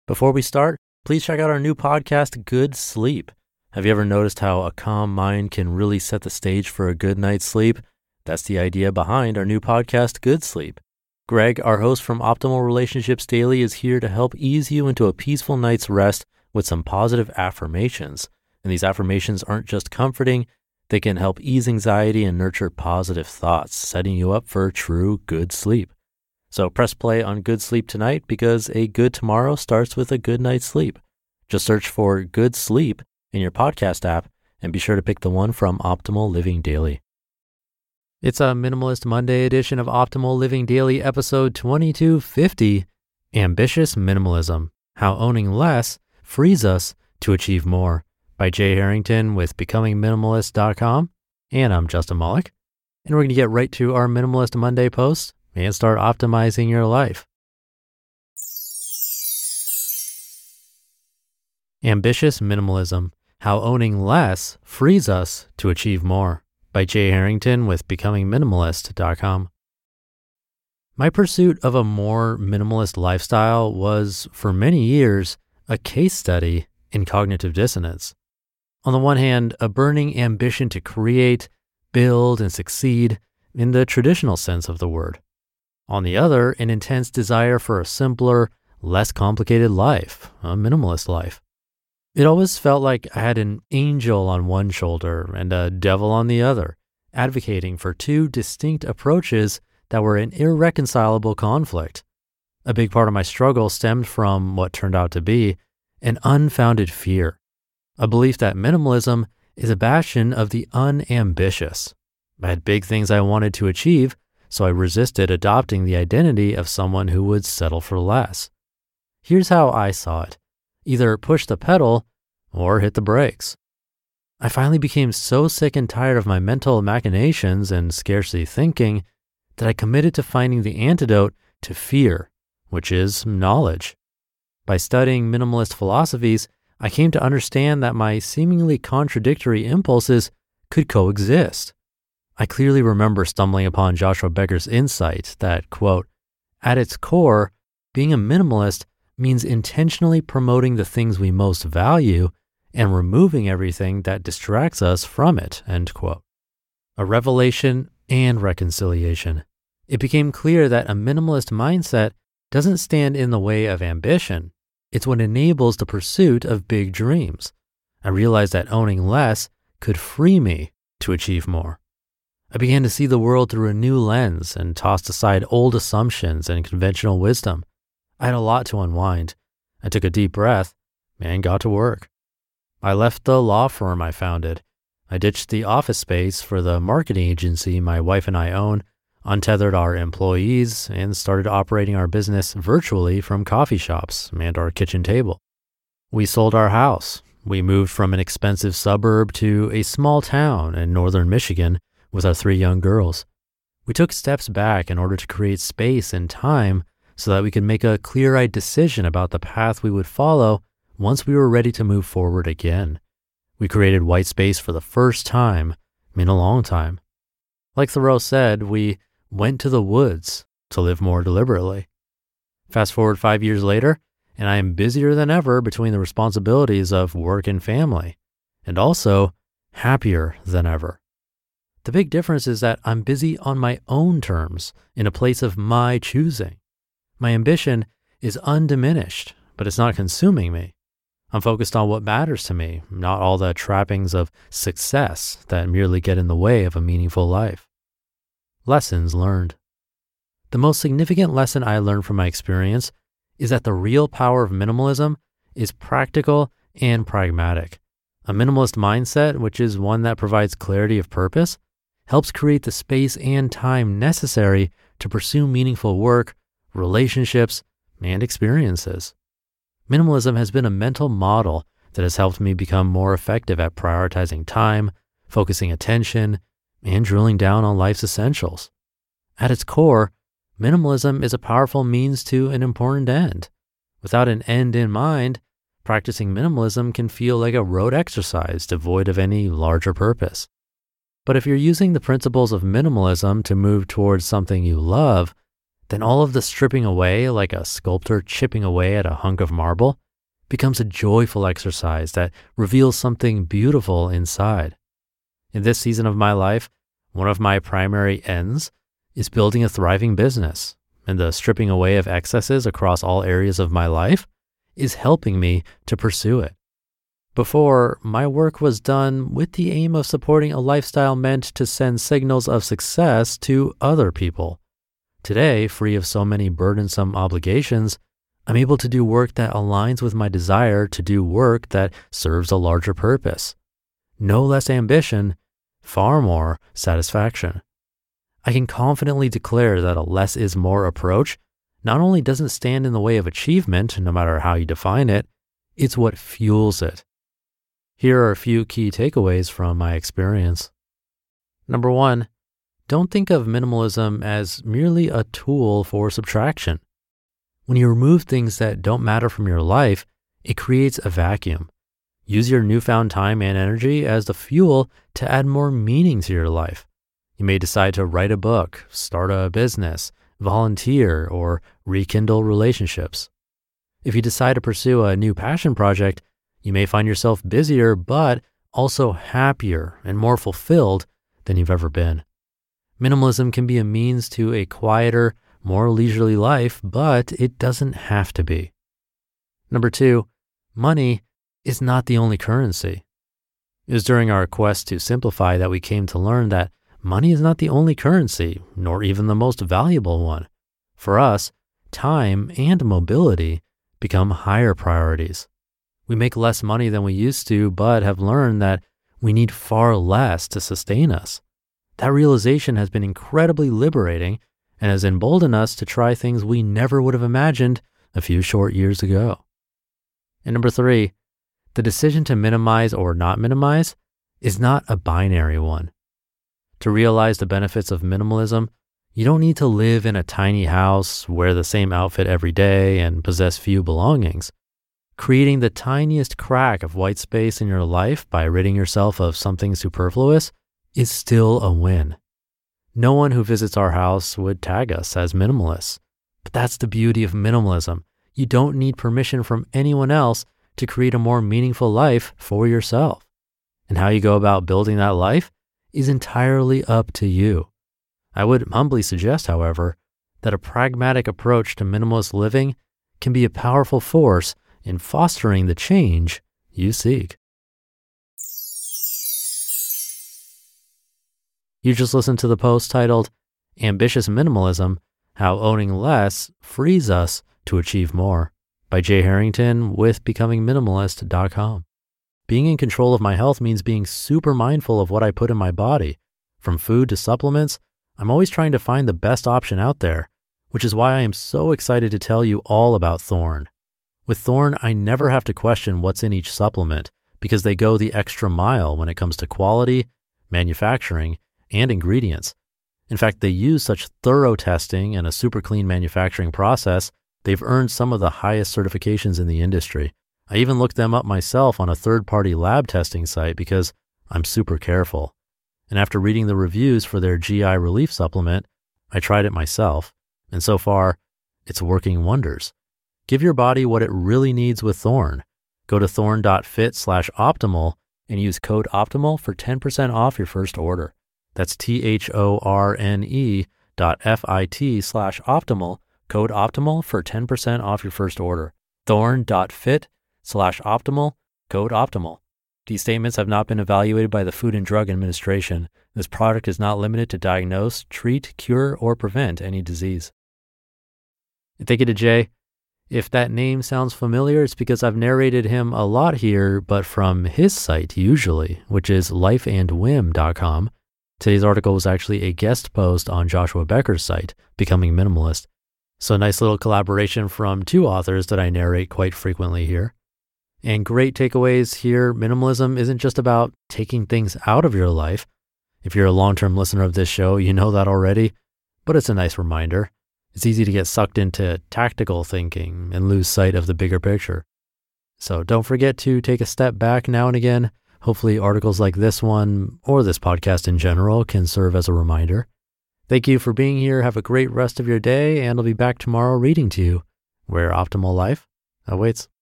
Before we start, please check out our new podcast, Good Sleep. Have you ever noticed how a calm mind can really set the stage for a good night's sleep? That's the idea behind our new podcast, Good Sleep. Greg, our host from Optimal Relationships Daily, is here to help ease you into a peaceful night's rest with some positive affirmations. And these affirmations aren't just comforting, they can help ease anxiety and nurture positive thoughts, setting you up for true good sleep. So press play on Good Sleep tonight because a good tomorrow starts with a good night's sleep. Just search for Good Sleep in your podcast app and be sure to pick the one from Optimal Living Daily. It's a Minimalist Monday edition of Optimal Living Daily, episode 2250, Ambitious Minimalism, How Owning Less Frees Us to Achieve More, by Jay Harrington with BecomingMinimalist.com. And I'm Justin Malik. And we're going to get right to our Minimalist Monday post and start optimizing your life. Ambitious Minimalism, How Owning Less Frees Us to Achieve More, by Jay Harrington with BecomingMinimalist.com. My pursuit of a more minimalist lifestyle was, for many years, a case study in cognitive dissonance. On the one hand, a burning ambition to create, build, and succeed in the traditional sense of the word. On the other, an intense desire for a simpler, less complicated life, a minimalist life. It always felt like I had an angel on one shoulder and a devil on the other, advocating for two distinct approaches that were in irreconcilable conflict. A big part of my struggle stemmed from what turned out to be an unfounded fear, a belief that minimalism is a bastion of the unambitious. I had big things I wanted to achieve, so I resisted adopting the identity of someone who would settle for less. Here's how I saw it. Either push the pedal or hit the brakes. I finally became so sick and tired of my mental machinations and scarcity thinking that I committed to finding the antidote to fear, which is knowledge. By studying minimalist philosophies, I came to understand that my seemingly contradictory impulses could coexist. I clearly remember stumbling upon Joshua Becker's insight that, quote, at its core, being a minimalist means intentionally promoting the things we most value and removing everything that distracts us from it, end quote. A revelation and reconciliation. It became clear that a minimalist mindset doesn't stand in the way of ambition. It's what enables the pursuit of big dreams. I realized that owning less could free me to achieve more. I began to see the world through a new lens and tossed aside old assumptions and conventional wisdom. I had a lot to unwind. I took a deep breath and got to work. I left the law firm I founded. I ditched the office space for the marketing agency my wife and I own, untethered our employees, and started operating our business virtually from coffee shops and our kitchen table. We sold our house. We moved from an expensive suburb to a small town in northern Michigan with our 3 young girls. We took steps back in order to create space and time so that we could make a clear-eyed decision about the path we would follow once we were ready to move forward again. We created white space for the first time in a long time. Like Thoreau said, we went to the woods to live more deliberately. Fast forward 5 years later, and I am busier than ever between the responsibilities of work and family, and also happier than ever. The big difference is that I'm busy on my own terms, in a place of my choosing. My ambition is undiminished, but it's not consuming me. I'm focused on what matters to me, not all the trappings of success that merely get in the way of a meaningful life. Lessons learned. The most significant lesson I learned from my experience is that the real power of minimalism is practical and pragmatic. A minimalist mindset, which is one that provides clarity of purpose, helps create the space and time necessary to pursue meaningful work, relationships, and experiences. Minimalism has been a mental model that has helped me become more effective at prioritizing time, focusing attention, and drilling down on life's essentials. At its core, minimalism is a powerful means to an important end. Without an end in mind, practicing minimalism can feel like a rote exercise devoid of any larger purpose. But if you're using the principles of minimalism to move towards something you love, then all of the stripping away, like a sculptor chipping away at a hunk of marble, becomes a joyful exercise that reveals something beautiful inside. In this season of my life, one of my primary ends is building a thriving business, and the stripping away of excesses across all areas of my life is helping me to pursue it. Before, my work was done with the aim of supporting a lifestyle meant to send signals of success to other people. Today, free of so many burdensome obligations, I'm able to do work that aligns with my desire to do work that serves a larger purpose. No less ambition, far more satisfaction. I can confidently declare that a less is more approach not only doesn't stand in the way of achievement, no matter how you define it, it's what fuels it. Here are a few key takeaways from my experience. Number 1, don't think of minimalism as merely a tool for subtraction. When you remove things that don't matter from your life, it creates a vacuum. Use your newfound time and energy as the fuel to add more meaning to your life. You may decide to write a book, start a business, volunteer, or rekindle relationships. If you decide to pursue a new passion project, you may find yourself busier, but also happier and more fulfilled than you've ever been. Minimalism can be a means to a quieter, more leisurely life, but it doesn't have to be. Number 2, money is not the only currency. It was during our quest to simplify that we came to learn that money is not the only currency, nor even the most valuable one. For us, time and mobility become higher priorities. We make less money than we used to, but have learned that we need far less to sustain us. That realization has been incredibly liberating and has emboldened us to try things we never would have imagined a few short years ago. And number 3, the decision to minimize or not minimize is not a binary one. To realize the benefits of minimalism, you don't need to live in a tiny house, wear the same outfit every day, and possess few belongings. Creating the tiniest crack of white space in your life by ridding yourself of something superfluous is still a win. No one who visits our house would tag us as minimalists. But that's the beauty of minimalism. You don't need permission from anyone else to create a more meaningful life for yourself. And how you go about building that life is entirely up to you. I would humbly suggest, however, that a pragmatic approach to minimalist living can be a powerful force in fostering the change you seek. You just listened to the post titled, Ambitious Minimalism, How Owning Less Frees Us to Achieve More, by Jay Harrington with BecomingMinimalist.com. Being in control of my health means being super mindful of what I put in my body. From food to supplements, I'm always trying to find the best option out there, which is why I am so excited to tell you all about Thorne. With Thorne, I never have to question what's in each supplement because they go the extra mile when it comes to quality, manufacturing, and ingredients. In fact, they use such thorough testing and a super clean manufacturing process, they've earned some of the highest certifications in the industry. I even looked them up myself on a third-party lab testing site because I'm super careful. And after reading the reviews for their GI relief supplement, I tried it myself. And so far, it's working wonders. Give your body what it really needs with Thorne. Go to thorne.fit/optimal and use code OPTIMAL for 10% off your first order. That's THORNE.FIT/optimal, code OPTIMAL for 10% off your first order. Thorne.fit/optimal, code OPTIMAL. These statements have not been evaluated by the Food and Drug Administration. This product is not limited to diagnose, treat, cure, or prevent any disease. And thank you to Jay. If that name sounds familiar, it's because I've narrated him a lot here, but from his site usually, which is lifeandwhim.com. Today's article was actually a guest post on Joshua Becker's site, Becoming Minimalist. So a nice little collaboration from two authors that I narrate quite frequently here. And great takeaways here. Minimalism isn't just about taking things out of your life. If you're a long-term listener of this show, you know that already, but it's a nice reminder. It's easy to get sucked into tactical thinking and lose sight of the bigger picture. So don't forget to take a step back now and again. Hopefully articles like this one or this podcast in general can serve as a reminder. Thank you for being here. Have a great rest of your day, and I'll be back tomorrow reading to you where optimal life awaits.